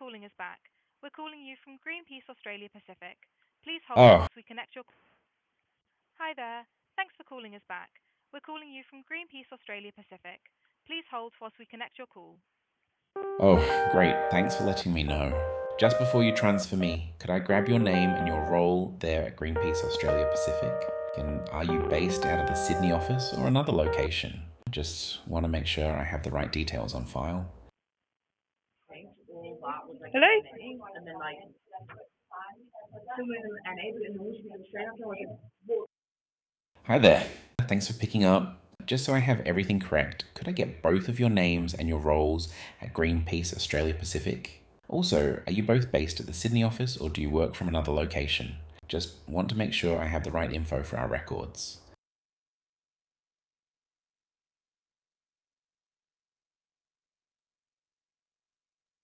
calling us back. We're calling you from Greenpeace Australia Pacific. Please hold Oh, whilst we connect your. Hi there. Thanks for calling us back. We're calling you from Greenpeace Australia Pacific. Please hold whilst we connect your call. oh, great. Thanks for letting me know. Just before you transfer me, could I grab your name and your role there at Greenpeace Australia Pacific? And are you based out of the Sydney office or another location? Just want to make sure I have the right details on file. Hello? Hi there. Thanks for picking up. Just so I have everything correct, could I get both of your names and your roles at Greenpeace Australia Pacific? Also, are you both based at the Sydney office or do you work from another location? Just want to make sure I have the right info for our records.